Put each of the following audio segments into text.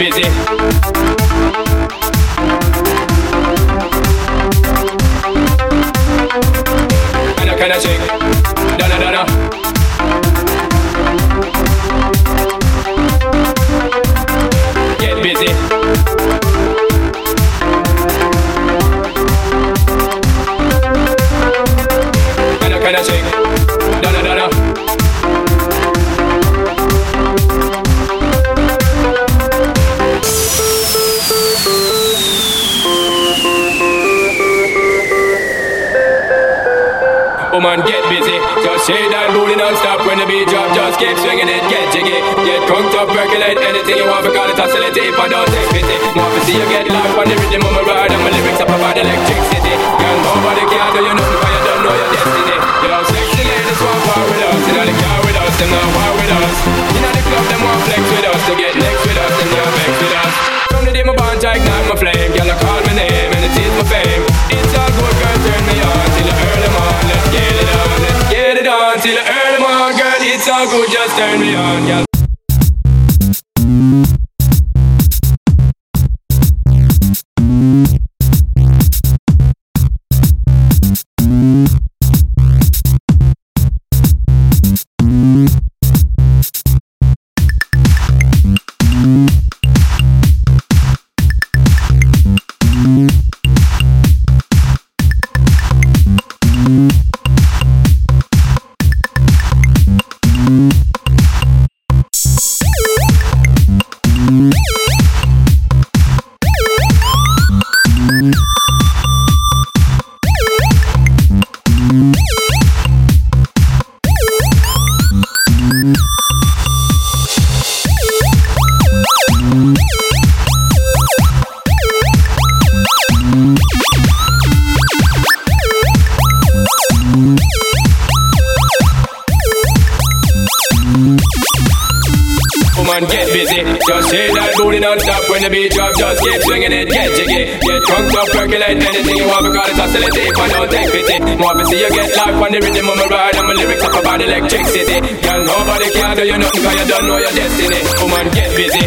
busy. And I kinda shake, donna donna. Get busy. And I kinda shake, donna donna. Woman, get busy. Just shake that booty non-stop when the beat drop. Just keep swinging it, get jiggy. Get crunked up, percolate anything you want because it's oscillate. If I don't take pity, want to see you get live on the rhythm of my ride. And my lyrics up about electricity. Girl, nobody can do you nothing because you don't know your destiny. You know, sexy ladies want war with us. You know, they care with us, them not war with us. You know, the club, them want flex with us. To get next with us, them not vex with us. From the day my bond, I ignite my flame. Girl, I call my name and it is my fame. It's all good, girl, turn me on till I early morning. Let's get it on, let's get it on till the early morning, girl. It's all good, just turn me on, girl. Get busy, just shake that booty non-stop when the beat drop. Just keep swinging it, get jiggy. Get drunk up, percolate anything you want because it's oscillate. If I don't take pity, want to see you get live on the rhythm of my ride. And my lyrics up about electricity. Girl, nobody can do you nothing because you don't know your destiny. Woman, get busy.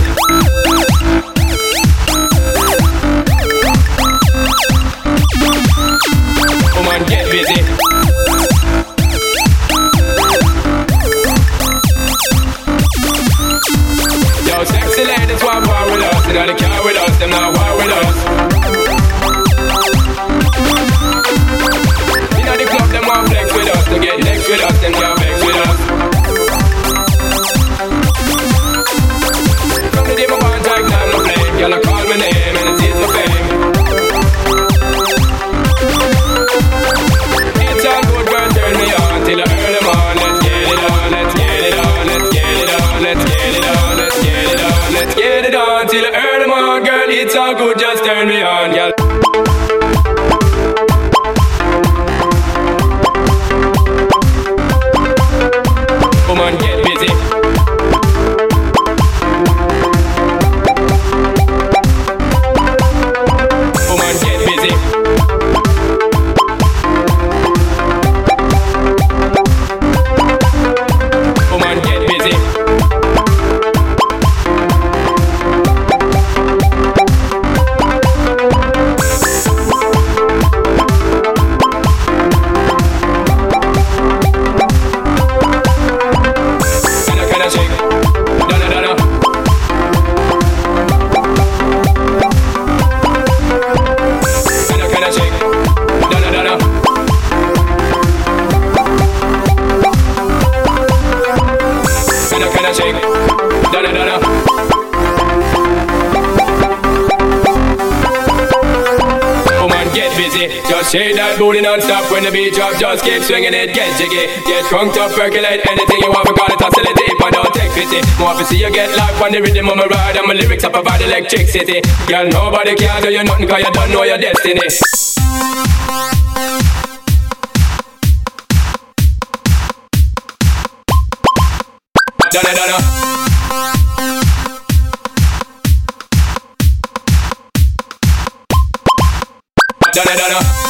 Woman, get busy. Yo, sexy ladies want war with us. You know they care with us, them not war with us. You know the club, them want flex with us. To get next with us, them can't vex with us. From the day my bond, I ignite my flame. Y'all call my name and it is my fame. It's all good, girl, turn me on till I early morning. Let's get it on, let's get it on, let's get it on, let's get it on, let's get it on, let's get it on till I early morning, girl. It's all good, just turn me on, girl. Woman, get busy. Woman, get busy. Woman, get busy. Just shake that booty non-stop when the beat drop. Just keep swinging it, get jiggy. Get crunked up, percolate anything you want because it's oscillate. If I don't take pity, want to see you get live on the rhythm of my ride. And my lyrics up about electricity. Girl, nobody can do you nothing because you don't know your destiny. Donna, Donna. Donna, Donna.